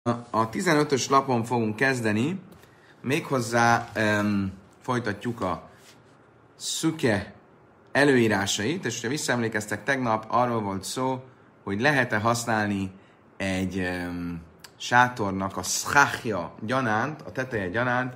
A 15-ös lapon fogunk kezdeni, méghozzá folytatjuk a szüke előírásait, és ha visszaemlékeztek, tegnap arról volt szó, hogy lehet-e használni egy sátornak a szkáhja gyanánt, a teteje gyanánt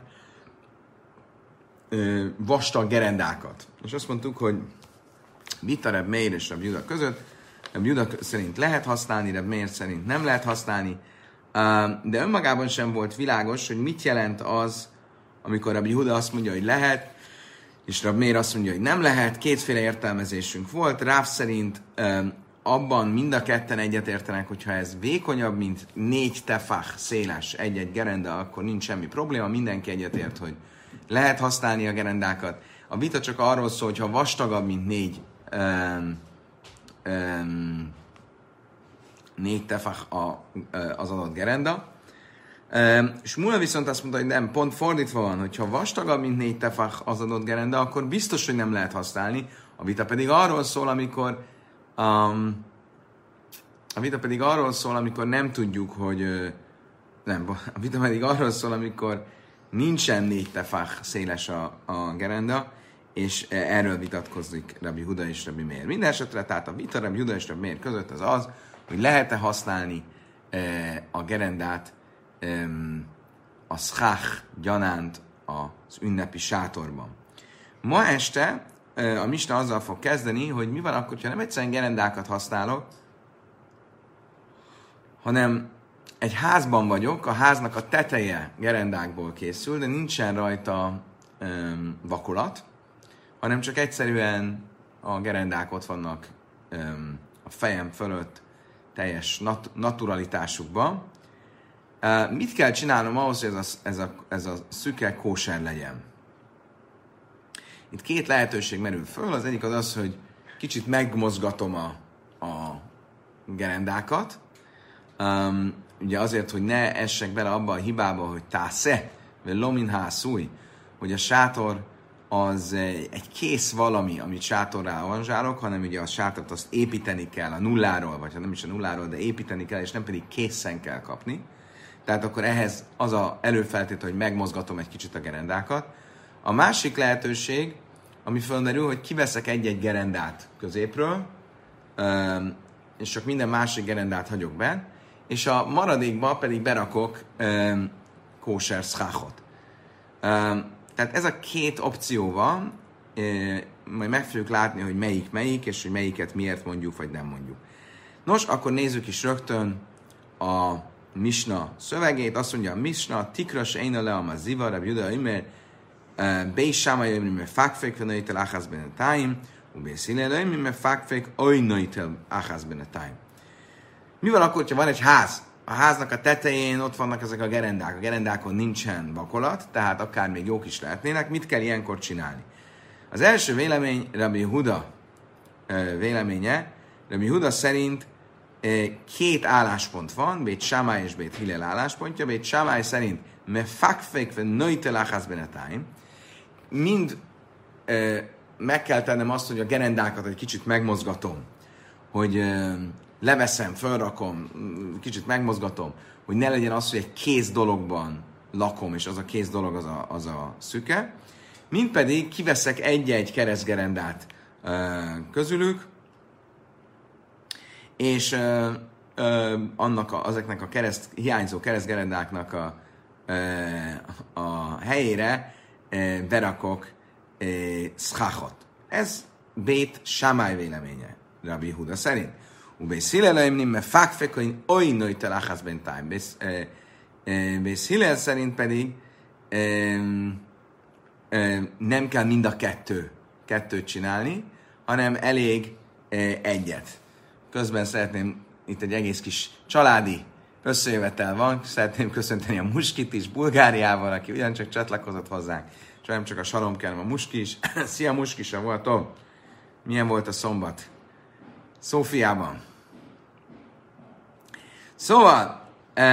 vastag gerendákat. És azt mondtuk, hogy vita Reb Meir és Reb Juda között, Reb Juda szerint lehet használni, Reb Meir szerint nem lehet használni, de önmagában sem volt világos, hogy mit jelent az, amikor Reb Juda azt mondja, hogy lehet, és Reb Meir azt mondja, hogy nem lehet. Kétféle értelmezésünk volt. Ráv szerint abban mind a ketten egyetértenek, hogyha ez vékonyabb, mint 4 tefach széles egy-egy gerenda, akkor nincs semmi probléma, mindenki egyetért, hogy lehet használni a gerendákat. A vita csak arról szól, hogy ha vastagabb, mint 4 tefach az adott gerenda. És Mula viszont azt mondta, hogy nem, pont fordítva van, hogyha vastagabb, mint 4 tefach az adott gerenda, akkor biztos, hogy nem lehet használni. A vita pedig arról szól, amikor nem tudjuk, hogy nem, a vita pedig arról szól, amikor nincsen 4 tefach széles a gerenda, és erről vitatkozik Rabbi Huda és Rabbi Meir. Minden esetre, tehát a vita Rabbi Huda és Rabbi Meir között az, hogy lehet-e használni a gerendát, a szkách gyanánt az ünnepi sátorban. Ma este a misna azzal fog kezdeni, hogy mi van akkor, ha nem egyszerűen gerendákat használok, hanem egy házban vagyok, a háznak a teteje gerendákból készül, de nincsen rajta vakolat, hanem csak egyszerűen a gerendák ott vannak a fejem fölött teljes naturalitásukban. Mit kell csinálnom ahhoz, hogy ez a szüke kóser legyen? Itt 2 lehetőség merül föl. Az egyik az, hogy kicsit megmozgatom a gerendákat, ugye azért, hogy ne essek bele abba a hibába, hogy tásze, vagy lomin hászúj, hogy a sátor az egy kész valami, amit sátorrá aranzsálok, hanem ugye a sátort azt építeni kell a nulláról, vagy ha nem is a nulláról, de építeni kell, és nem pedig készen kell kapni. Tehát akkor ehhez az a előfeltétel, hogy megmozgatom egy kicsit a gerendákat. A másik lehetőség, ami fölmerül, hogy kiveszek egy-egy gerendát középről, és csak minden másik gerendát hagyok be, és a maradékba pedig berakok kóser szkáhot. Tehát ez a 2 opció van, majd meg fogjuk látni, hogy melyik, és hogy melyiket miért mondjuk, vagy nem mondjuk. Nos, akkor nézzük is rögtön a misna szövegét. Azt mondja a misna, tikras eina leama ziva, Reb Juda imer, Beis Sámai imer fakfek v'naitel achaz benetáim, Beis Hillel imer fakfek oinaitel achaz benetáim. Mi van akkor, ha van egy ház? A háznak a tetején ott vannak ezek a gerendák. A gerendákon nincsen vakolat, tehát akár még jók is lehetnének. Mit kell ilyenkor csinálni? Az első vélemény Rabbi Huda véleménye. Rabbi Huda szerint 2 álláspont van, Bét Sámai és Bét Hillel álláspontja. Bét Sámai szerint mefakfek ve noitel achaz benetáim. Mind meg kell tennem azt, hogy a gerendákat egy kicsit megmozgatom, hogy leveszem, fölrakom, kicsit megmozgatom, hogy ne legyen az, hogy egy kész dologban lakom, és az a kész dolog az a szüke. Mint pedig kiveszek egy-egy keresztgerendát közülük, és azoknak a hiányzó keresztgerendáknak a helyére berakok szkáhot. Ez Bét Sámai véleménye, Rabbi Huda szerint. Beis Hillel nimme fakfek, hogy oinaitel achaz benetáim. Beis Hillel szerint pedig nem kell mind a kettőt csinálni, hanem elég egyet. Közben szeretném, itt egy egész kis családi összejövetel van, szeretném köszönteni a Muskit is Bulgáriával, aki ugyancsak csatlakozott hozzánk, és nem csak a Sarom kell, a Muski is. Szia Muski, sem voltam. Milyen volt a szombat? Szófiában. Szóval,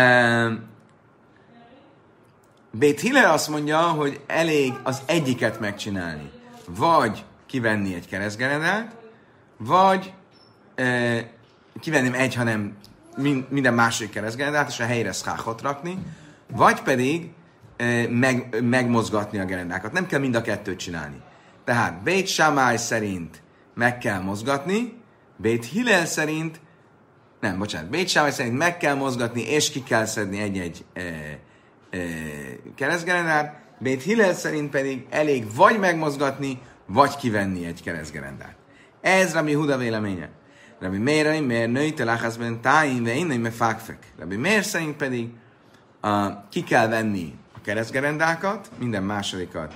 Bét Hillel azt mondja, hogy elég az egyiket megcsinálni. Vagy kivenni egy keresztgerendát, vagy kivenném egy, hanem minden másik keresztgerendát, és a helyre szkáhot rakni, vagy pedig megmozgatni a gerendákat. Nem kell mind a kettőt csinálni. Tehát Beit Shammai szerint meg kell mozgatni, Beit Hillel szerint, Beit Shammai szerint meg kell mozgatni, és ki kell szedni egy-egy keresztgerendát, Beit Hillel szerint pedig elég vagy megmozgatni, vagy kivenni egy keresztgerendát. Ez Rabbi Huda véleménye. Rabbi Meir női telachaszben tájén, de innen mefákfek. Rabbi Meir szerint pedig ki kell venni a keresztgerendákat, minden másodikat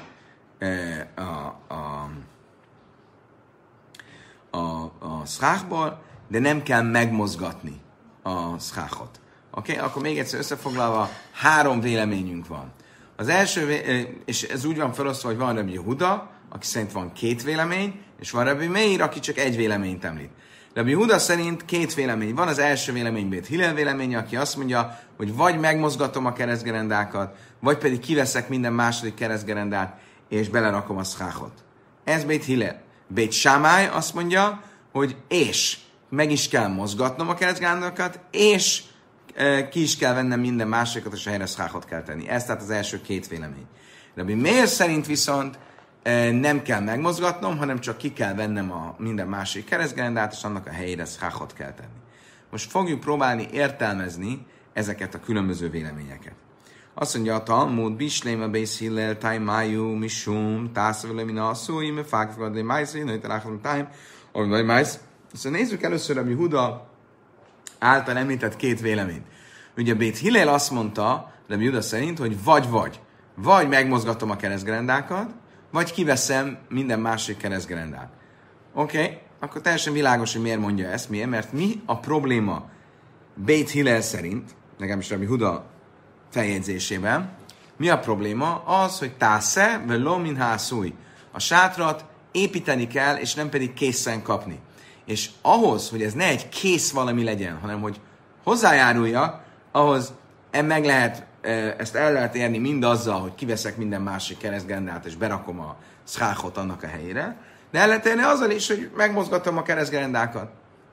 a szkákból, de nem kell megmozgatni a szkákot. Oké? Akkor még egyszer összefoglalva, 3 véleményünk van. Az első, és ez úgy van felosztva, hogy van Rabbi Huda, aki szerint van 2 vélemény, és van Rabbi Meir, aki csak 1 véleményt említ. Rabbi Huda szerint 2 vélemény van, az első vélemény Beit Hillel véleménye, aki azt mondja, hogy vagy megmozgatom a keresztgerendákat, vagy pedig kiveszek minden második keresztgerendát, és belerakom a szkákot. Ez Beit Hillel. Beit Shammai azt mondja, hogy és meg is kell mozgatnom a keresztgerendát, és ki is kell vennem minden másodikat, és a helyre szkákot kell tenni. Ez tehát az első 2 vélemény. Rabbi Meir szerint viszont nem kell megmozgatnom, hanem csak ki kell vennem a minden másik keresztgerendát, és annak a helyére szkákot kell tenni. Most fogjuk próbálni értelmezni ezeket a különböző véleményeket. Azt mondja a Talmud, Bislém a Beis Hillel, Tájmájú, Misum, Tászavele, Mina, Asszúi, Mefákfadé, Májszé, Női Találkozom, Tájm, vagy Májsz. Szóval nézzük először, ami Huda által említett 2 véleményt. Ugye Beit Hillel azt mondta, de Huda szerint, hogy vagy megmozgatom a keresztgerendákat, vagy kiveszem minden másik keresztgerendát. Oké, akkor teljesen világos, hogy miért mondja ezt. Miért? Mert mi a probléma Beit Hillel szerint, legalábbis Rabbi Huda feljegyzésében, mi a probléma? Az, hogy tásze, velo min hászúj. A sátrat építeni kell, és nem pedig készen kapni. És ahhoz, hogy ez ne egy kész valami legyen, hanem hogy hozzájáruljak, ahhoz ezt el lehet érni mindazzal, hogy kiveszek minden másik keresztgerendát, és berakom a szkákot annak a helyére, de el lehet érni azzal is, hogy megmozgatom a keresztgerendákat.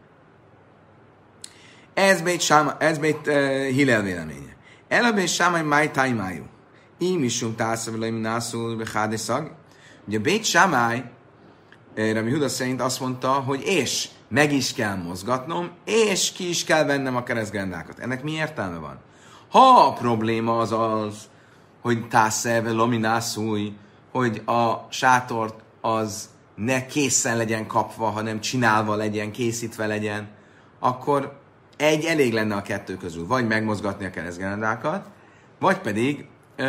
Ez Beit Hillel véleménye. El a Beit Shammai máj tájmájú. Ím isum tászavele minászul behádeszag. Ugye Beit Shammai, Rabbi Huda szerint azt mondta, hogy és meg is kell mozgatnom, és ki is kell vennem a keresztgerendákat. Ennek mi értelme van? Ha a probléma az, hogy tászeve lominászúj, hogy a sátort az ne készen legyen kapva, hanem csinálva legyen, készítve legyen, akkor egy elég lenne a 2 közül. Vagy megmozgatni a keresztgerendákat, vagy pedig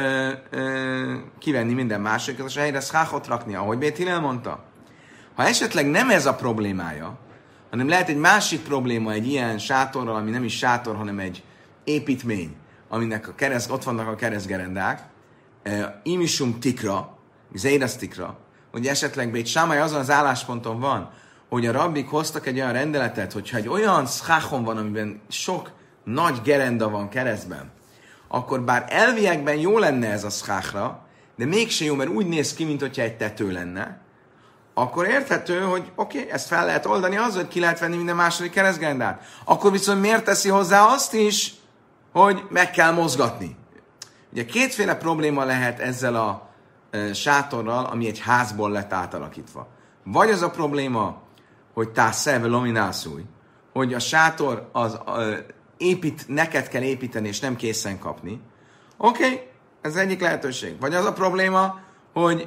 kivenni minden másikat, és a helyre szkákot rakni, ahogy Beit Hillel mondta. Ha esetleg nem ez a problémája, hanem lehet egy másik probléma egy ilyen sátorral, ami nem is sátor, hanem egy építmény, aminek ott vannak a keresztgerendák, imisum tikra, zérasz tikra, hogy esetleg Beit Shammai azon az állásponton van, hogy a rabbik hoztak egy olyan rendeletet, hogyha egy olyan szkákon van, amiben sok nagy gerenda van keresztben, akkor bár elviekben jó lenne ez a szkákra, de mégse jó, mert úgy néz ki, mintha egy tető lenne, akkor érthető, hogy oké, ezt fel lehet oldani azzal, hogy ki lehet venni minden második keresztgerendát. Akkor viszont miért teszi hozzá azt is, hogy meg kell mozgatni? Ugye 2 probléma lehet ezzel a sátorral, ami egy házból lett átalakítva. Vagy az a probléma, hogy tászeve lominászúj, hogy a sátor az neked kell építeni, és nem készen kapni. Oké, ez egyik lehetőség. Vagy az a probléma, hogy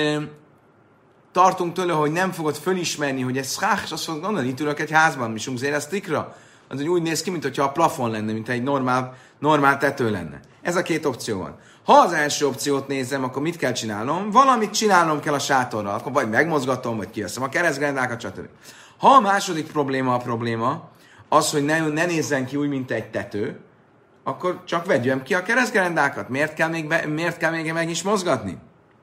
tartunk tőle, hogy nem fogod fölismerni, hogy ez szkák, és azt fogod gondolni, itt ülök egy házban, mi sunk zér tikra. Az úgy néz ki, mintha a plafon lenne, mint egy normál tető lenne. Ez a 2 opció van. Ha az első opciót nézem, akkor mit kell csinálnom? Valamit csinálnom kell a sátorral, akkor vagy megmozgatom, vagy kiveszem a keresztgerendákat, stb. Ha a második probléma az, hogy ne nézzen ki úgy, mint egy tető, akkor csak vegyem ki a keresztgerendákat. Miért kell még meg is mozgatni?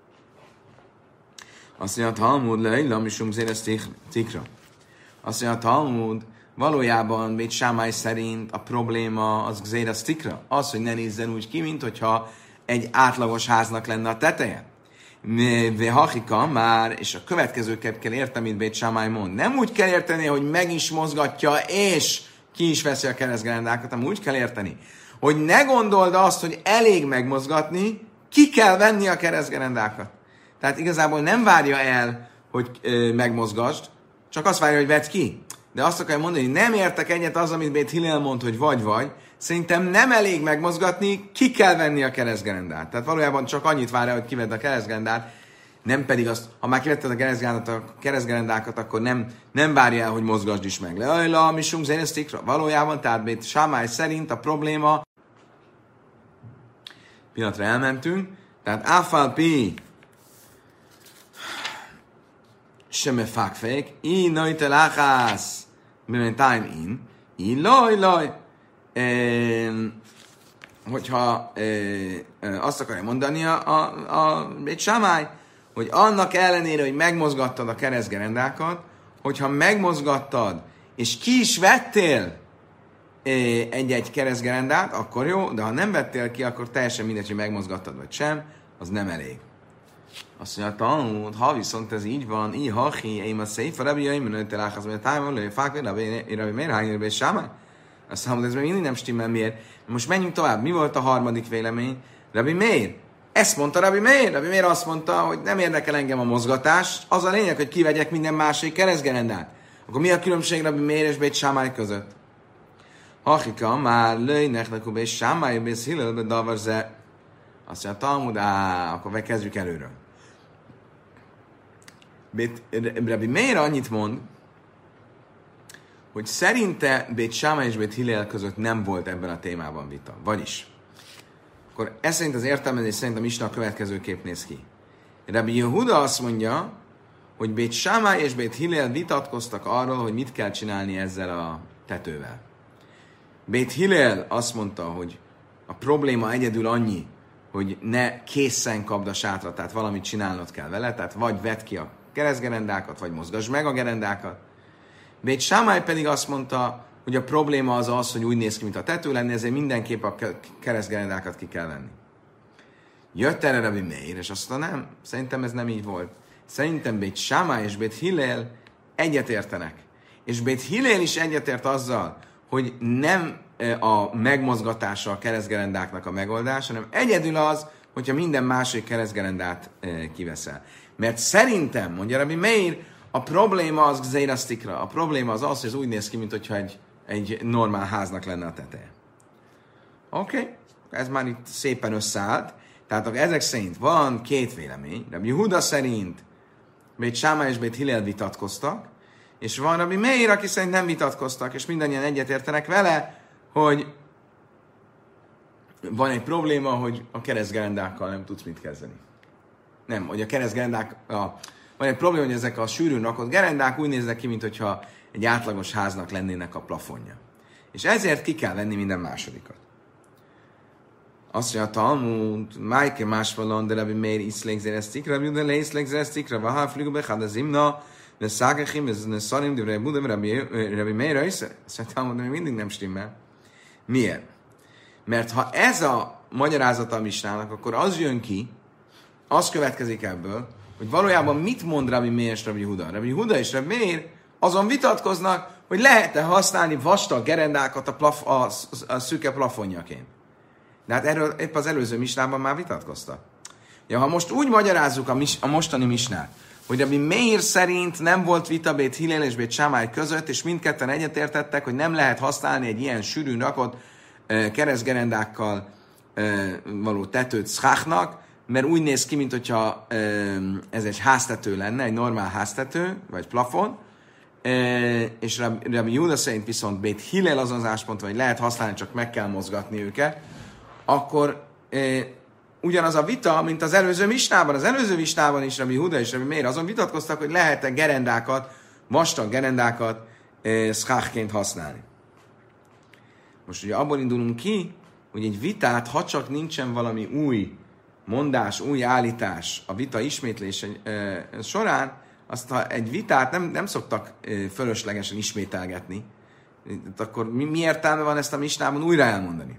Azt mondja a Talmud, leillam isum zéres tikra. Azt mondja a Talmud, valójában Beit Shammai szerint a probléma az zéres tikra. Az, hogy ne nézzen úgy ki, mint hogyha egy átlagos háznak lenne a teteje. Vehachika már, és a következőket kell érteni, mint Beit Shammai mond. Nem úgy kell érteni, hogy meg is mozgatja, és ki is veszi a keresztgerendákat, hanem úgy kell érteni, hogy ne gondold azt, hogy elég megmozgatni, ki kell venni a keresztgerendákat. Tehát igazából nem várja el, hogy megmozgasd, csak azt várja, hogy vedd ki. De azt akarja mondani, hogy nem értek egyet az, amit Bét Hillel mond, hogy vagy. Szerintem nem elég megmozgatni, ki kell venni a keresztgerendát. Tehát valójában csak annyit várja, hogy kivedd a keresztgerendát, nem pedig azt, ha már kivetted a keresztgerendákat, akkor nem várja el, hogy mozgasd is meg. Leajla, mi sunk zénesztikra. Valójában, tehát Bét Sámály szerint a probléma, pillanatra elmentünk, tehát áfálpi seme fákfék, i nöjte láhász, time in, loj. Hogyha azt akarja mondani a Bét Sámály, hogy annak ellenére, hogy megmozgattad a keresztgerendákat, hogyha megmozgattad, és ki is vettél egy-egy keresztgerendát, akkor jó, de ha nem vettél ki, akkor teljesen mindegy, hogy megmozgattad vagy sem, az nem elég. Azt mondja, Talmud, ha viszont ez így van, én a széfa, rabbi jöjjön, telához, mert tájmon, lőj, fákvé, rabbi miért hányra be Sámály? Azt mondom, ez még mindig nem stimmel, miért? Most menjünk tovább. Mi volt a harmadik vélemény? Rabbi Meir. Ezt mondta Rabbi Meir. Rabbi Meir azt mondta, hogy nem érdekel engem a mozgatás, az a lényeg, hogy kivegyek minden másik keresztgerendát. Akkor mi a különbség Rabbi Meir és Bét Sámály között? Hachika, már lőjnek nekünk Bét Sámály, Bét Hillel, Bét Davarze. Azt mondja, Talmud, akkor kezdjük előről. Rabbi Meir annyit mond, hogy szerinte Bét Sámály és Bét Hillel között nem volt ebben a témában vita. Vagyis, akkor ez szerint az értelmezés szerint a misna a következőképp néz ki. Rabbi Yehuda azt mondja, hogy Bét Sámály és Bét Hillel vitatkoztak arról, hogy mit kell csinálni ezzel a tetővel. Bét Hillel azt mondta, hogy a probléma egyedül annyi, hogy ne készen kapd a sátrat, tehát valamit csinálnod kell vele, tehát vagy vedd ki a keresztgerendákat, vagy mozgasd meg a gerendákat. Bét Sámály pedig azt mondta, hogy a probléma az, hogy úgy néz ki, mint a tető lenne, ezért mindenképp a keresztgerendákat ki kell venni. Jött erre Rabbi Meir, és azt mondta, nem, szerintem ez nem így volt. Szerintem Bét Sámály és Bét Hillel egyetértenek. És Bét Hillel is egyetért azzal, hogy nem a megmozgatása a keresztgerendáknak a megoldás, hanem egyedül az, hogyha minden másik keresztgerendát kiveszel. Mert szerintem, mondja Rabbi Meir, a probléma az gzeirasztikra. A probléma az, hogy ez úgy néz ki, mintha egy normál háznak lenne a teteje. Oké, ez már itt szépen összeállt. Tehát ezek szerint van két vélemény. Rabbi Yehuda szerint Bét Sámály és Bét Hillel vitatkoztak, és van Rabbi Meir, aki szerint nem vitatkoztak, és mindannyian egyetértenek vele, hogy van egy probléma, hogy a keresztgerendákkal nem tudsz mit kezdeni. Nem, hogy a keresztgerendák, van egy probléma, hogy ezek a sűrűn rakott gerendák úgy néznek ki, mintha egy átlagos háznak lennének a plafonja. És ezért ki kell venni minden másodikat. Azt mondja a Talmud, Májke másvalon, de Rabbi Meir iszlegzeresztik, Rabbi Uda leiszlegzeresztik, Rabbi Haflugbe, Hadazimna, de Szágachim, de Szarim, de Rabbi Meir össze. Azt mondja a Talmud, de még mindig nem stimmel. Miért? Mert ha ez a magyarázata a misnának, akkor az jön ki, az következik ebből, hogy valójában mit mond Rabbi Meir és Rabbi Yehuda? Rabbi Yehuda és Rabbi Meir azon vitatkoznak, hogy lehet-e használni vastag gerendákat a szüke plafonjaként. De hát erről épp az előző misnában már vitatkoztak. Ja, ha most úgy magyarázzuk a mostani misnát, hogy Rabbi Meir szerint nem volt vita Bét Hillel és Bét Sámály között, és mindketten egyetértettek, hogy nem lehet használni egy ilyen sűrűn rakott keresztgerendákkal való tetőt szcháchnak, mert úgy néz ki, mintha ez egy háztető lenne, egy normál háztető, vagy plafon, és Rabbi Yehuda szerint viszont Bét Hillel azon az állásponton, hogy lehet használni, csak meg kell mozgatni őket, akkor ugyanaz a vita, mint az előző misnában. Az előző misnában is Rabbi Yehuda és Rabbi Meir azon vitatkoztak, hogy lehet-e gerendákat, vastag gerendákat szcháchként használni. Most ugye abból indulunk ki, hogy egy vitát, ha csak nincsen valami új mondás, új állítás a vita ismétlése során, azt ha egy vitát nem szoktak fölöslegesen ismételgetni, akkor mi értelme van ezt a misnában újra elmondani?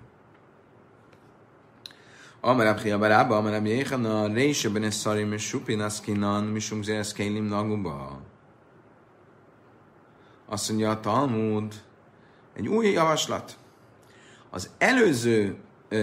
Amarab Chiabarába, Amarab Jéhana, Rése Beneszarim és Supinaszkinan, Misum Zereszkélim Naguba. Azt mondja a Talmud, Egy új javaslat. Az előző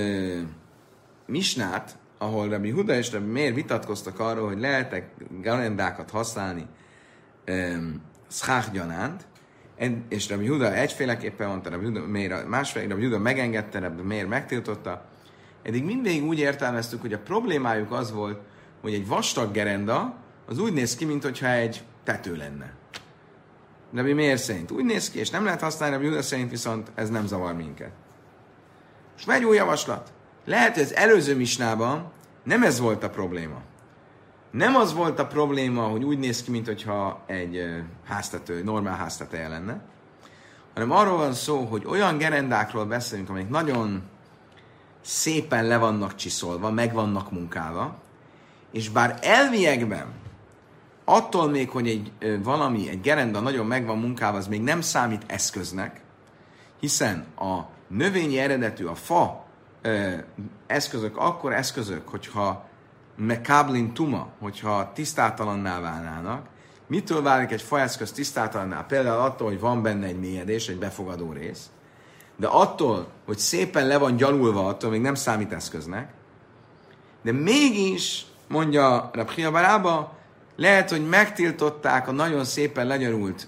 misnát, ahol Rabbi Huda és Rabbi Meir vitatkoztak arról, hogy lehet-e gerendákat használni szchach gyanánt, és Rabbi Huda egyféleképpen mondta, Rabbi Huda Meir másféle, Rabbi Huda megengedte, Rabbi Meir megtiltotta. Eddig mindig úgy értelmeztük, hogy a problémájuk az volt, hogy egy vastag gerenda az úgy néz ki, mintha egy tető lenne. Rabbi Meir szerint úgy néz ki, és nem lehet használni, Rabbi Huda szerint viszont ez nem zavar minket. És egy új javaslat. Lehet, hogy az előző misnában nem ez volt a probléma. Nem az volt a probléma, hogy úgy néz ki, mintha egy háztető, normál házteteje lenne, hanem arról van szó, hogy olyan gerendákról beszélünk, amelyek nagyon szépen le vannak csiszolva, meg vannak munkálva, és bár elviekben attól még, hogy egy gerenda nagyon meg van munkálva, az még nem számít eszköznek, hiszen a növényi eredetű, a fa eszközök, akkor eszközök, hogyha mekáblin tuma, hogyha tisztátalanná válnának. Mitől válik egy faeszköz tisztátalanná? Például attól, hogy van benne egy mélyedés, egy befogadó rész, de attól, hogy szépen le van gyalulva, attól még nem számít eszköznek. De mégis, mondja Rab Chia bar Abba, lehet, hogy megtiltották a nagyon szépen legyarult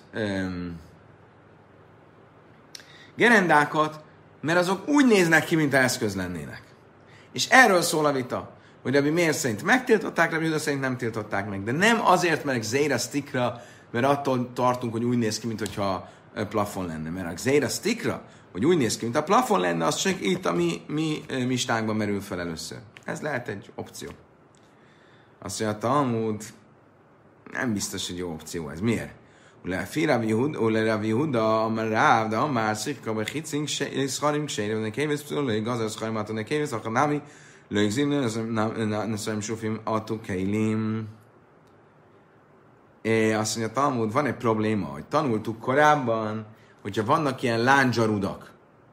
gerendákat, mert azok úgy néznek ki, mint eszköz lennének. És erről szól a vita, hogy Rabbi Meir szerint megtiltották, Rabbi Huda szerint nem tiltották meg. De nem azért, mert Gzeira Stikra, mert attól tartunk, hogy úgy néz ki, mintha plafon lenne. Mert a Gzeira Stikra, hogy úgy néz ki, mint a plafon lenne, az csak itt a mi mistánkban merül fel először. Ez lehet egy opció. Azt mondja, a Talmud nem biztos, hogy jó opció ez. Miért? Rabbi Huda, amar Ráv, de amar Szikka, vagy Hitzink, Scharim, Ksérem, Nekévész, Pszul, Gazar, Scharimat, Nekévész, Achanámi, Lőgzim, Neszarim, Sufim, Atu, Keilim. Azt mondja, Talmud, van egy probléma, hogy tanultuk korábban, hogyha vannak ilyen lándzsarudak,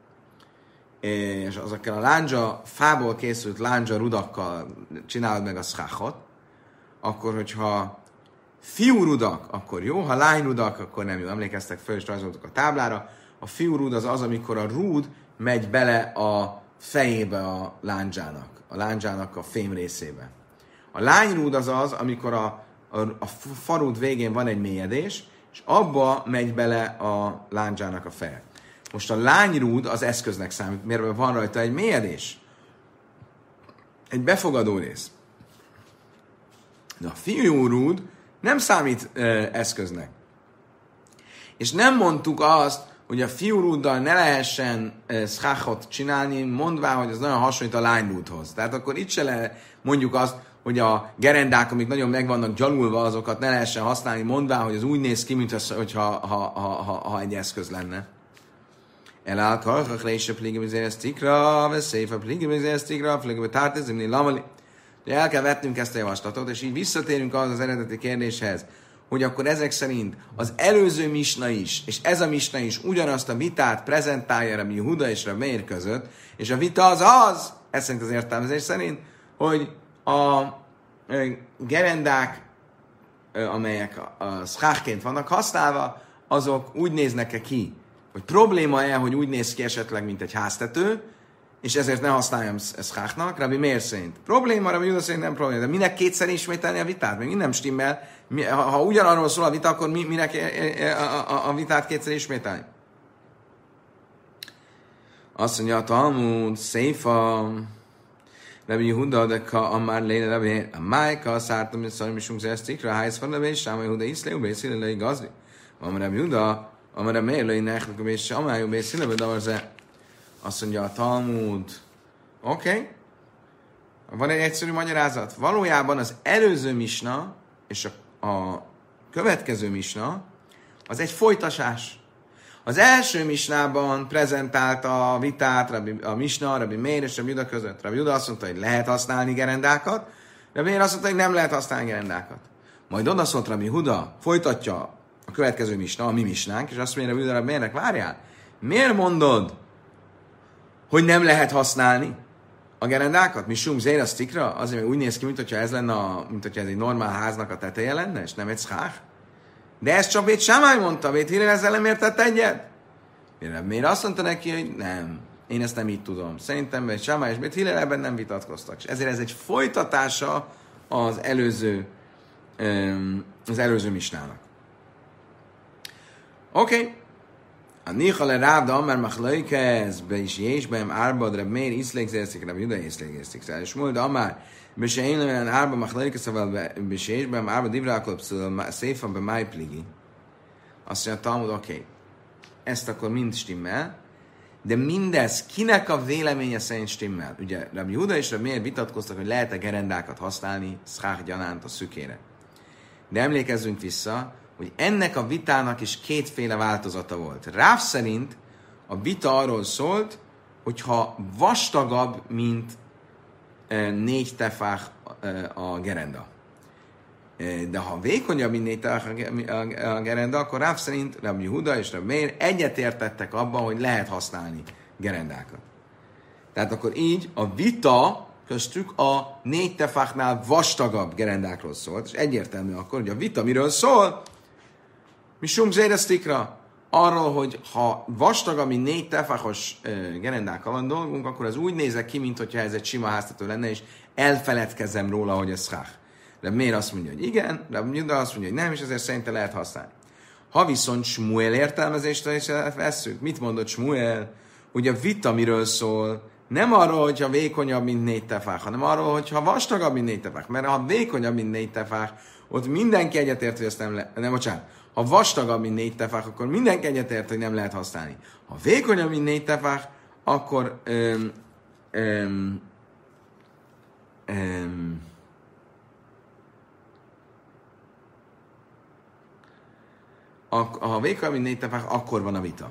és azokkal a lándzsa, fából készült lándzsarudakkal csinálod meg a szchachot, akkor, hogyha fiúrudak, akkor jó, ha lányrudak, akkor nem jó. Emlékeztek föl, és rajzoltuk a táblára. A fiúrud az, amikor a rúd megy bele a fejébe a lándzsának a fém részébe. A lányrúd az, amikor a farúd végén van egy mélyedés, és abba megy bele a lándzsának a feje. Most a lányrúd az eszköznek számít, mert van rajta egy mélyedés. Egy befogadó rész. De a fiúrúd nem számít eszköznek. És nem mondtuk azt, hogy a fiúrúddal ne lehessen szchachot csinálni, mondván, hogy ez nagyon hasonlít a lányrúdhoz. Tehát akkor itt se mondjuk azt, hogy a gerendák, amik nagyon meg vannak gyalulva, azokat ne lehessen használni, mondván, hogy az úgy néz ki, mint ha egy eszköz lenne. Elál karchach leise pligimizéresztikra, veszélyfe pligimizéresztikra, pligimizéresztikra, tártezimni lamali. El kell vetnünk ezt a javaslatot, és így visszatérünk az eredeti kérdéshez, hogy akkor ezek szerint az előző misna is, és ez a misna is ugyanazt a vitát prezentálja Rabbi Huda és Rabbi Meir között, és a vita az, ez szerint az értelmezés szerint, hogy a gerendák, amelyek a szchachként vannak használva, azok úgy néznek-e ki, hogy probléma-e, hogy úgy néz ki esetleg, mint egy háztető, és ezért ne használjam szchachnak, Rabbi Meir szerint. Probléma, Rabbi Huda szerint nem probléma. De minek kétszer ismételni a vitát? Még nem stimmel. Ha ugyanarról szól a vita, akkor minek a vitát kétszer ismételni? Azt mondja a Talmud, Széfa, Rabbi Huda, de ka amár léle Rabbi Meir, a májka, szártam, és szarim, és zesztikra, hájsz van Rabbi, és Rabbi Huda iszlé, és szílelei gazdi. Van Rabbi Huda, amár Rabbi Meir, lei nechlik, és samájú, és szílelei davarze. Azt mondja a Talmud, oké. Van egy egyszerű magyarázat. Valójában az előző misna és a következő misna az egy folytasás. Az első misnában prezentálta a vitát a misna, Rabbi Meir és Rabbi Huda között. Rabbi Huda azt mondta, hogy lehet használni gerendákat, Rabbi Meir azt mondta, hogy nem lehet használni gerendákat. Majd odaszólt Rabbi Huda, folytatja a következő misna, a mi misnánk, és azt mondja Rabbi Huda, Rabbi Meirnek, várjál, miért mondod, hogy nem lehet használni a gerendákat? Mi sum zéra sztikra? Azért, mert úgy néz ki, mintha ez lenne, mintha ez egy normál háznak a teteje lenne, és nem egy szchach. De ezt csak Bét Sámály mondta, Bét Hillel ezzel nem értett egyet. Miért azt mondta neki, hogy nem, én ezt nem így tudom. Szerintem egy Sámá és Bét Hillel ebben nem vitatkoztak. És ezért ez egy folytatása az előző misnának. Oké. A Nichale Rábda Amár Machlaikez be is Jésbeim Árbad Reb Meir Iszlékzérzik, Reb Juda Iszlékzérzik. És múlva Amár Bese én olyan Árba Machlaikez, szóval Bese Jésbeim Árba Divrákolpszul Széfa be Máj Pligi. Azt mondja a Talmud, oké. Ezt akkor mind stimmel, de mindez kinek a véleménye szerint stimmel? Ugye Rabbi Huda és Rabbi Meir vitatkoztak, hogy lehet-e gerendákat használni szchák gyanánt a szükére. De emlékezzünk vissza, hogy ennek a vitának is kétféle változata volt. Ráv szerint a vita arról szólt, hogyha vastagabb, mint 4 tefách a gerenda. De ha vékonyabb, mint 4 tefách a gerenda, akkor Ráv szerint Rabbi Huda és Rabbi Meir egyetértettek abban, hogy lehet használni gerendákat. Tehát akkor így a vita köztük a 4 tefáknál vastagabb gerendákról szólt, és egyértelmű akkor, hogy a vita miről szól, mi sumzéreztikra, arról, hogy ha vastagabb, mint 4 tefákos gerendákkal van dolgunk, akkor az úgy nézek ki, mintha ez egy sima háztető lenne, és elfeledkezem róla, hogy ez schach. De miért azt mondja, hogy igen, de azt mondja, hogy nem, és ezért szerintem lehet használni. Ha viszont Smuel értelmezést vesszük, mit mondott Smuel? Hogy a vita miről szól, nem arról, hogyha vékonyabb, mint 4 tefák, hanem arról, hogyha vastagabb, mint 4 tefák. Mert ha vékonyabb, mint 4 tefák, ott mindenki egyetért, hogy ezt nem lehet. Nem, bocsánat. Ha vastagabb, mint 4 tefák, akkor mindenki egyetért, hogy nem lehet használni. Ha vékonyabb, mint 4 tefák, akkor ha vékonyabb, mint 4 tefák, akkor van a vita.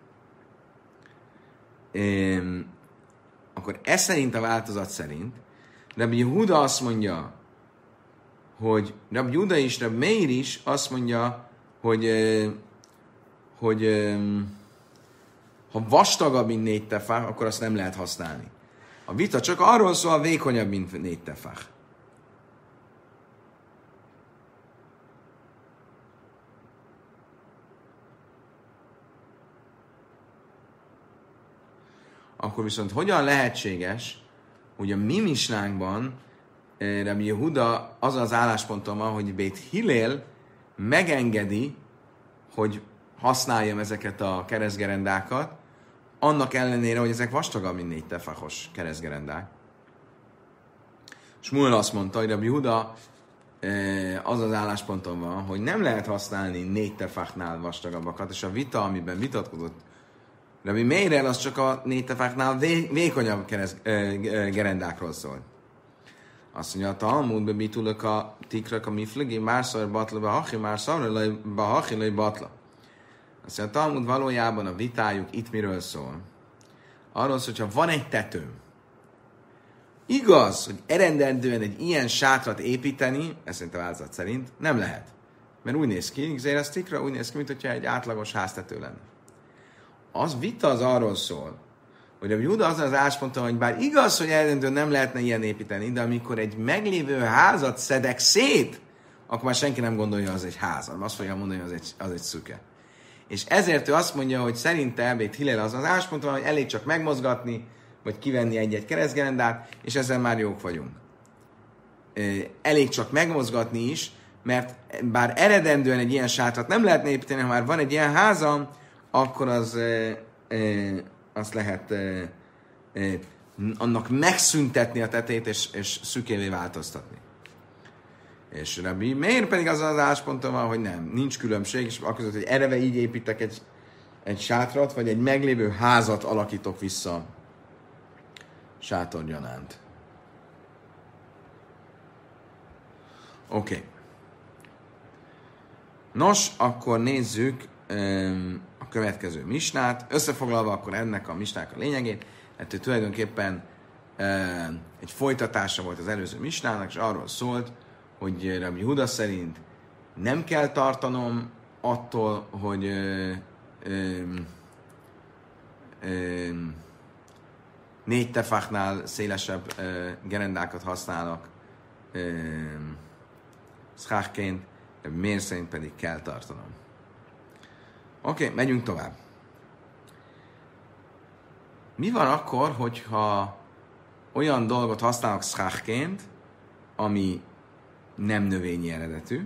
Akkor ez szerint a változat szerint Rabbi Huda azt mondja, hogy Rabbi Huda és Rabbi Meir is azt mondja, hogy ha vastagabb, mint 4 tefák, akkor azt nem lehet használni. A vita csak arról szól, vékonyabb, mint 4 tefák. Akkor viszont hogyan lehetséges, hogy a mi misnánkban Rabbi Yehuda az az állásponton van, hogy Bét Hillel megengedi, hogy használjam ezeket a keresztgerendákat, annak ellenére, hogy ezek vastagabb, mint 4 tefachos keresztgerendák. Smuel azt mondta, hogy Rabbi Yehuda az az állásponton van, hogy nem lehet használni 4 tefachnál vastagabbakat, és a vita, amiben vitatkozott Rabbi Meirel, az csak a 4 tefáknál vékonyabb gerendákról szól. Azt mondja, a Talmudban bitulok a tikrak a miflegi, márszor batla bahachi, márszor bahachi, lej batla. Azt mondja, a Talmud valójában a vitájuk itt miről szól? Arról szól, hogyha van egy tetőm. Igaz, hogy eredendően egy ilyen sátrat építeni, ez szerint a változat szerint, nem lehet. Mert úgy néz ki, tikra, úgy néz ki, mintha egy átlagos háztető lenne. Az vita az arról szól, hogy a Juda az az állásponton, hogy bár igaz, hogy eredendően nem lehetne ilyen építeni, de amikor egy meglévő házat szedek szét, akkor már senki nem gondolja, az egy ház, hanem azt fogja mondani, hogy az egy szüke. És ezért ő azt mondja, hogy szerinte Bét Hillel az az állásponton, hogy elég csak megmozgatni, vagy kivenni egy-egy keresztgerendát, és ezzel már jók vagyunk. Elég csak megmozgatni is, mert bár eredendően egy ilyen sátrat nem lehetne építeni, ha már van egy ilyen házam, akkor azt lehet annak megszüntetni a tetejét, és szükévé változtatni. És Rabbi Meir pedig az az állásponton van, hogy nem, nincs különbség, és akkor hogy eleve így építek egy sátrat, vagy egy meglévő házat alakítok vissza sátorgyanánt. Oké. Nos, akkor nézzük a következő misnát. Összefoglalva akkor ennek a misnának a lényegét, hát ő tulajdonképpen egy folytatása volt az előző misnának, és arról szólt, hogy Rabbi Huda szerint nem kell tartanom attól, hogy négy tefachnál szélesebb gerendákat használnak szkákként, Meir szerint pedig kell tartanom. Oké, megyünk tovább. Mi van akkor, hogyha olyan dolgot használok szkákként, ami nem növényi eredetű,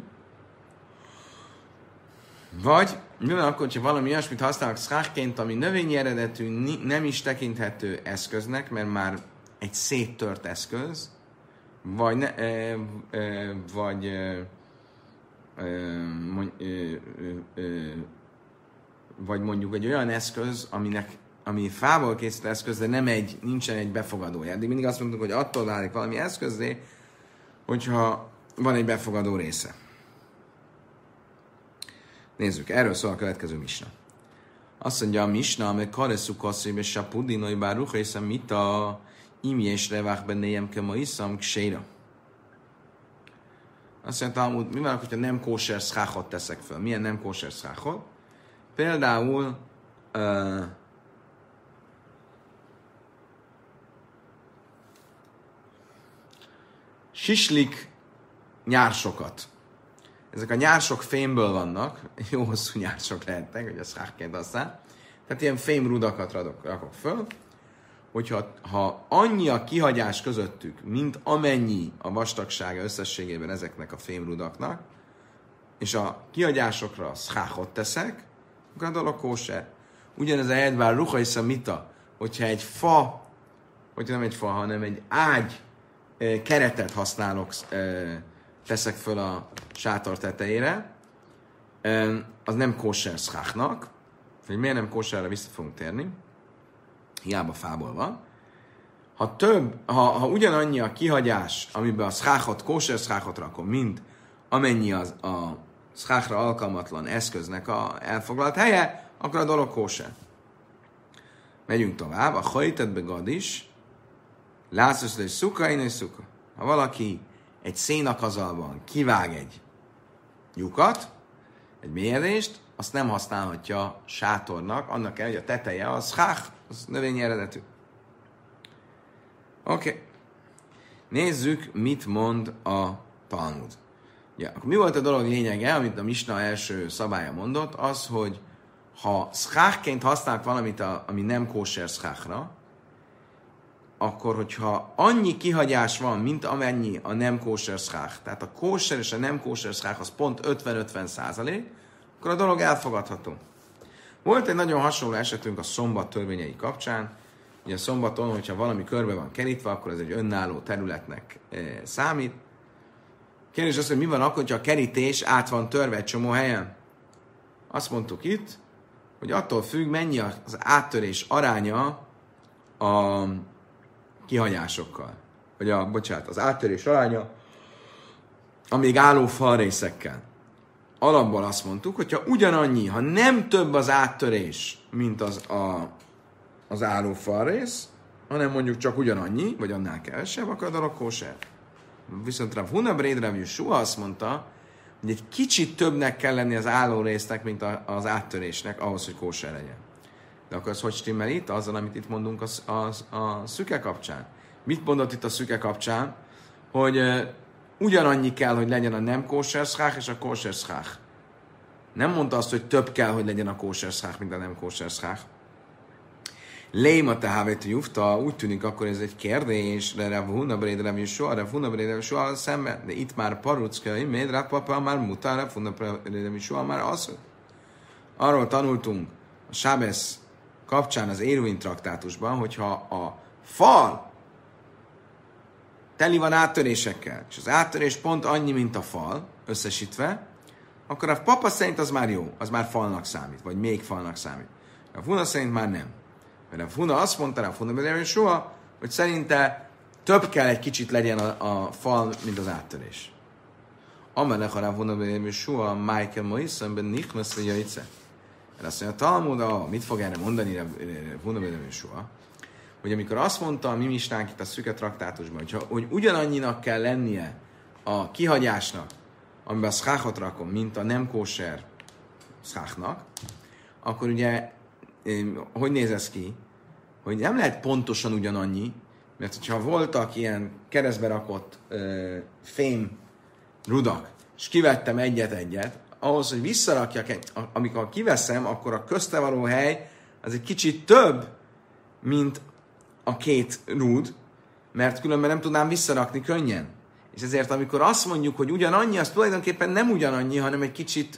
vagy mi van akkor, hogyha valami olyasmit használok szkákként, ami növényi eredetű, nem is tekinthető eszköznek, mert már egy széttört eszköz, vagy mondjuk egy olyan eszköz, ami fából készült eszköz, de nincsen egy befogadója. Eddig mindig azt mondtuk, hogy attól válik valami eszközzé, hogyha van egy befogadó része. Nézzük, erről szól a következő misna. Azt mondja a misna, amely kareszuk asszonybe sapudinoi bár ruha mit a imi és revák bennéjem kema iszam kséra. Azt mondja, mi van, hogyha nem kóser szkáchot teszek fel? Milyen nem kóser szkáchot? Például sislik nyársokat. Ezek a nyársok fémből vannak, jó hosszú nyársok lehetnek, hogy a szkákként aztán. Tehát ilyen fémrudakat rakok föl, hogyha annyi a kihagyás közöttük, mint amennyi a vastagsága összességében ezeknek a fémrudaknak, és a kihagyásokra szkákot teszek, akkor a dolog kóser. Ugyanez a edvár ruha mita, hogyha egy fa, hogyha nem egy fa, hanem egy ágy keretet használok, teszek föl a sátor tetejére, az nem kóser szkáknak, hogy miért nem kóserre vissza fogunk térni, hiába fából van. Ha ugyanannyi a kihagyás, amiben a szkákot, kóser szkákot rakom, mint amennyi a szkákra alkalmatlan eszköznek a elfoglalt helye, akkor a dolog kóser. Megyünk tovább. A hajtetbe gadis, látszott, hogy szuka, én szuka. Ha valaki egy szénakazalban kivág egy lyukat, egy mélyedést, azt nem használhatja sátornak, annak kell, hogy a teteje az szkák, az növényi eredetű. Oké. Nézzük, mit mond a Talmud. Ja, akkor mi volt a dolog lényege, amit a Misna első szabálya mondott, az, hogy ha szkákként használnak valamit, ami nem kóser szkákra, akkor, hogyha annyi kihagyás van, mint amennyi a nem kóser szkák, tehát a kóser és a nem kóser szkák az pont 50-50%, akkor a dolog elfogadható. Volt egy nagyon hasonló esetünk a szombat törvényei kapcsán. Ugye a szombaton, hogyha valami körbe van kerítve, akkor ez egy önálló területnek számít. Kérdés az, hogy mi van akkor, hogyha a kerítés át van törve egy csomó helyen? Azt mondtuk itt, hogy attól függ, mennyi az áttörés aránya a kihagyásokkal. Vagy az áttörés aránya a még álló falrészekkel. Alapból azt mondtuk, hogyha ugyanannyi, ha nem több az áttörés, mint az álló falrész, hanem mondjuk csak ugyanannyi, vagy annál kevesebb, akkor a dolog kóser. Viszont Rav Huna Bréd Rav Jesua azt mondta, hogy egy kicsit többnek kell lenni az álló résznek, mint az áttörésnek, ahhoz, hogy kóser legyen. De akkor ez hogy stimmel itt? Azzal, amit itt mondunk a szüke kapcsán. Mit mondott itt a szüke kapcsán? Hogy ugyanannyi kell, hogy legyen a nem kóser szkák és a kóser szkák. Nem mondta azt, hogy több kell, hogy legyen a kóser szkák, mint a nem kóser szkák. Léma tehávét jufta, úgy tűnik, akkor ez egy kérdés, de Rav Huna Bréd Rav Jesua szemben, de itt már paruckai, méd Rav Papa már mutar, Rav Huna Bréd Rav Jesua már asszony. Arról tanultunk a Sábesz kapcsán az Éruvin traktátusban, hogyha a fal teli van áttörésekkel, és az áttörés pont annyi, mint a fal, összesítve, akkor a papa szerint az már jó, az már falnak számít, vagy még falnak számít. A Huna szerint már nem. Mert a Huna azt mondta, a Huna Bréd soha, hogy szerinte több kell egy kicsit legyen a fal, mint az áttörés. Amelech a Huna Bréd soha, Michael Moissenben nichnasz vagy jajce. Mert azt mondja, a Talmud, mit fog erre mondani Huna Bréd soha? Hogy amikor azt mondta a mi misnánk itt a szüke traktátusban, hogy ugyanannyinak kell lennie a kihagyásnak, amiben a szkákot rakom, mint a nem kóser szkáknak, akkor ugye, hogy néz ez ki? Hogy nem lehet pontosan ugyanannyi, mert hogyha voltak ilyen keresztbe rakott fém rudak, és kivettem egyet-egyet, ahhoz, hogy visszarakjak, amikor kiveszem, akkor a közte való hely az egy kicsit több, mint a két rúd, mert különben nem tudnám visszarakni könnyen. És ezért, amikor azt mondjuk, hogy ugyanannyi, az tulajdonképpen nem ugyanannyi, hanem egy kicsit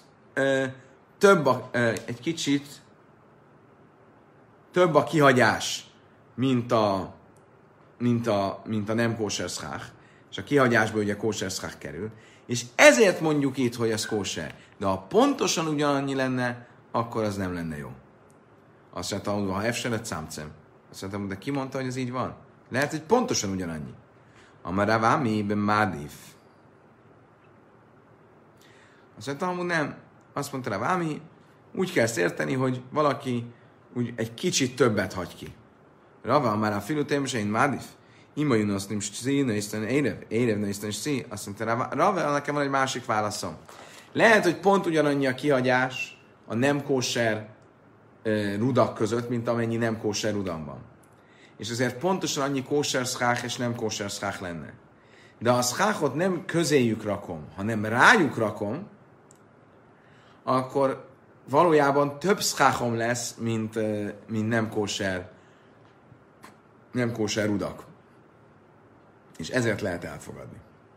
több a kihagyás, mint a nem kóser szchach. És a kihagyásból ugye kóser szchach kerül. És ezért mondjuk itt, hogy ez kóser. De ha pontosan ugyanannyi lenne, akkor az nem lenne jó. Azt mondtam, hogy ha efselet számcem. Azt mondtam, de ki mondta, hogy ez így van? Lehet, hogy pontosan ugyanannyi. Amaravámi ben mádif. Azt mondtam, hogy nem. Azt mondta Ravámi, úgy kell ezt érteni, hogy valaki úgy egy kicsit többet hagy ki. Rava, már a filutém, és én mádif. Ima junosz nem szí, nőisten érev nőisten szí. Azt mondta Rava, nekem van egy másik válaszom. Lehet, hogy pont ugyanannyi a kihagyás a nem kóser rudak között, mint amennyi nem kóser rudam van. És ezért pontosan annyi kóser szchach és nem kóser szchach lenne. De ha a szchachot nem közéjük rakom, hanem rájuk rakom, akkor valójában több szchachom lesz, mint nem kóser rudak. És ezért lehet elfogadni.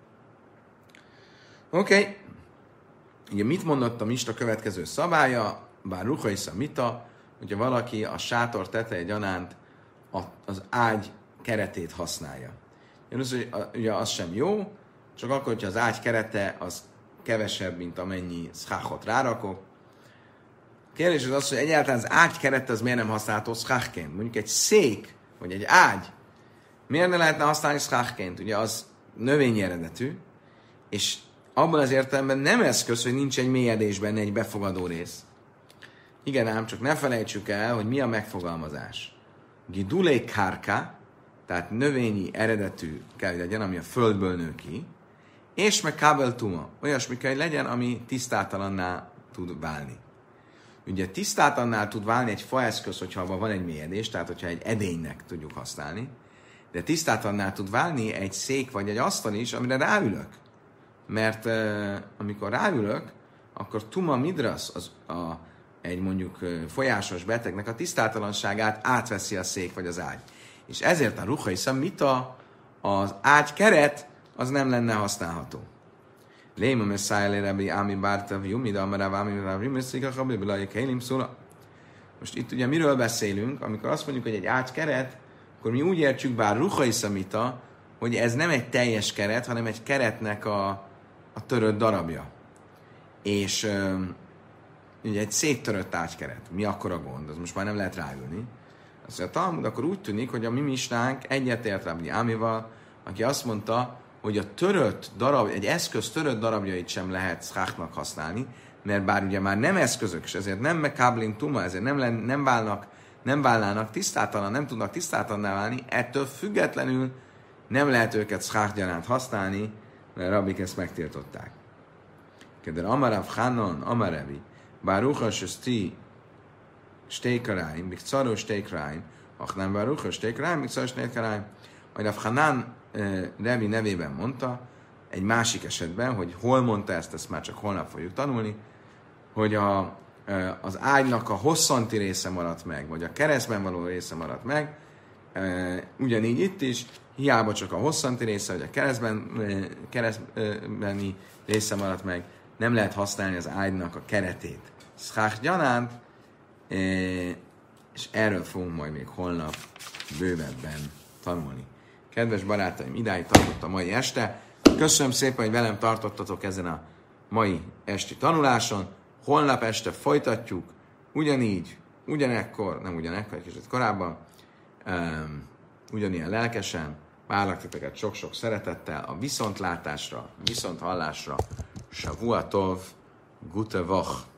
Oké. Ugye mit mondott a Misna következő szabálya? Bár ruhaisza mita, hogyha valaki a sátor teteje gyanánt az ágy keretét használja. Ugye az sem jó, csak akkor, hogyha az ágy kerete az kevesebb, mint amennyi szchachot rárakok. Kérdés az, hogy egyáltalán az ágy kerete az miért nem használható szchachként? Mondjuk egy szék, vagy egy ágy, miért ne lehetne használni szchachként? Ugye az növényi eredetű, és abban az értelemben nem eszköz, hogy nincs egy mélyedésben egy befogadó rész. Igen ám, csak ne felejtsük el, hogy mi a megfogalmazás. Gidulé kárka, tehát növényi eredetű kell legyen, ami a földből nő ki, és meg kábel tuma, olyasmi kell legyen, ami tisztátalanná tud válni. Ugye tisztátalannál tud válni egy faeszköz, hogyha abban van egy mélyedés, tehát hogyha egy edénynek tudjuk használni, de tisztátalannál tud válni egy szék vagy egy asztal is, amire ráülök. Mert amikor ráülök, akkor tuma midras, egy mondjuk folyásos betegnek a tisztátalanságát átveszi a szék vagy az ágy. És ezért a ruhaisza mita, az ágy keret, az nem lenne használható. Léma messzájlé rebi ámi bártav jumida, amaráv ámi bártav jumida, habli bilaj kélim szóla. Most itt ugye miről beszélünk, amikor azt mondjuk, hogy egy ágy keret, akkor mi úgy értsük, bár ruhaisza mita, hogy ez nem egy teljes keret, hanem egy keretnek a törött darabja. És ugye egy széttörött ágykeret. Mi akkor a gond? Az most már nem lehet ráülni. Azt mondja, a Talmud akkor úgy tűnik, hogy a mi misnánk egyetért Rabbi Ámival, aki azt mondta, hogy a törött darab, egy eszköz törött darabjait sem lehet szchachnak használni, mert bár ugye már nem eszközök, és ezért nem mekáblin tuma, ezért nem válnának tisztátalan, nem tudnak tisztátalanná válni, ettől függetlenül nem lehet őket szchach gyanánt használni, mert rabbik ezt megtiltották. Kedver Amarav Hanon, Amarevi, Baruchas Esti Steikaraim, Bikcaro Steikaraim, Achnán Baruchas Steikaraim, Bikcaro Steikaraim. Majd Rav Hanan Revi nevében mondta, egy másik esetben, hogy hol mondta ezt már csak holnap fogjuk tanulni, hogy az ágynak a hosszanti része maradt meg, vagy a keresztben való része maradt meg, ugyanígy itt is, hiába csak a hosszanti része, vagy a keresztbeni része maradt meg, nem lehet használni az ágynak a keretét. Szchach gyanánt, és erről fogunk majd még holnap bővebben tanulni. Kedves barátaim, idáig tartott a mai este. Köszönöm szépen, hogy velem tartottatok ezen a mai esti tanuláson. Holnap este folytatjuk, ugyanígy, ugyanekkor, nem ugyanekkor, egy kicsit korábban, ugyanilyen lelkesen. Várlak titeket sok-sok szeretettel a viszontlátásra, viszonthallásra. Shavuatov, gute Woche!